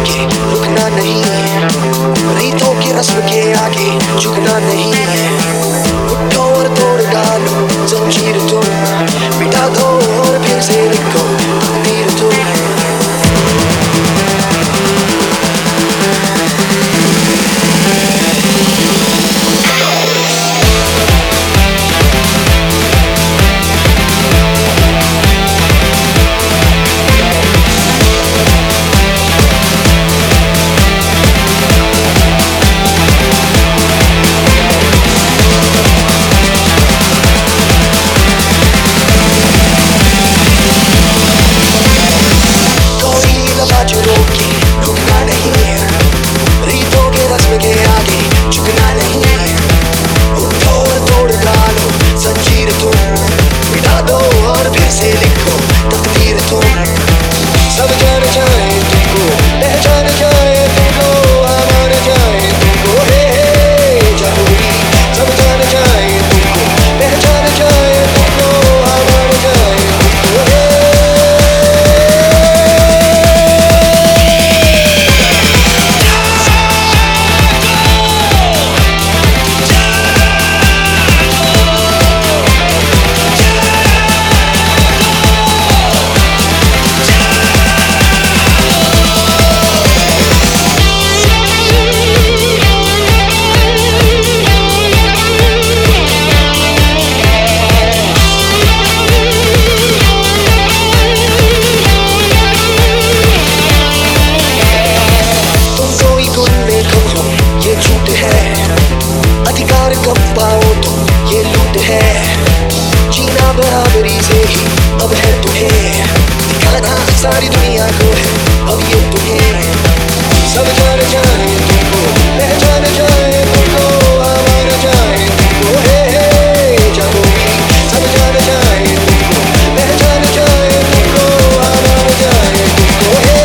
के रुकना नहीं है, रीतों की रस्म के आगे झुकना नहीं है। उठो और तोड़ डालो जंजीर तुम, मिटा दो और फिर से लिखो तकदीर तुम। बराबरी से ही अब है तुम्हें दिखाना सारी दुनिया को है अब ये तुम्हें। सब जान जाए तुमको, पहचान जाए तुमको, आवाज जाए तुमको, हे जाओगी। सब जान जाए तुमको, पहचान जाए तुमको, आवाज जाए तुमको, हे।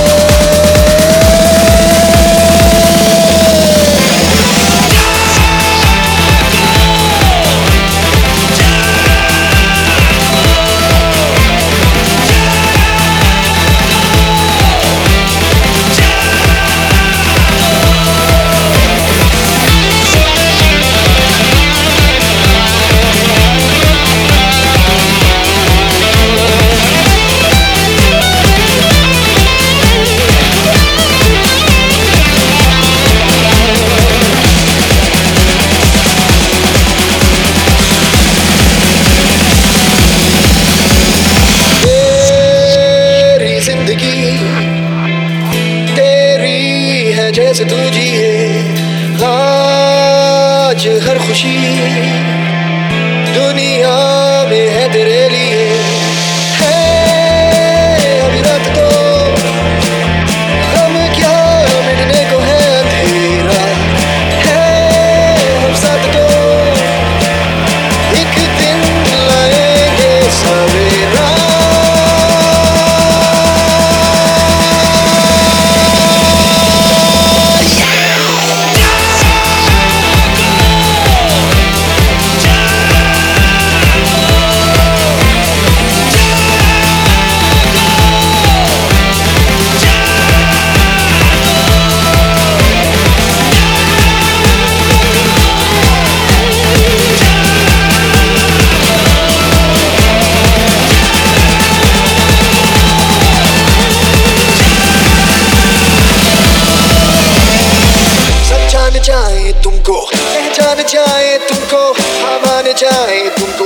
जैसे तू जिए आज हर खुशी दुनिया में है तेरे लिए। है अभी रात तो हम क्या मिटने को है अंधेरा, है हम साथ तो एक दिन लाएंगे सवेरा। चाहे तुमको, पहचान चाहे तुमको, हाँ मान चाहे तुमको।